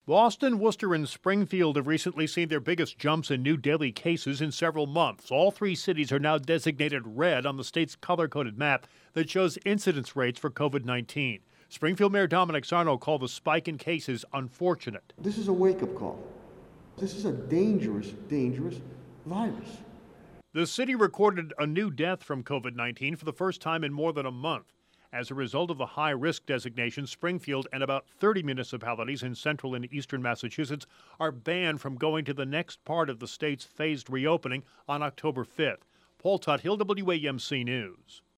Boston, Worcester, and Springfield have recently seen their biggest jumps in new daily cases in several months. All three cities are now designated red on the state's color-coded map that shows incidence rates for COVID-19. Springfield Mayor Dominic Sarno called the spike in cases unfortunate. This is a wake-up call. This is a dangerous, dangerous virus. The city recorded a new death from COVID-19 for the first time in more than a month. As a result of the high-risk designation, Springfield and about 30 municipalities in central and eastern Massachusetts are banned from going to the next part of the state's phased reopening on October 5th. Paul Tuthill, WAMC News.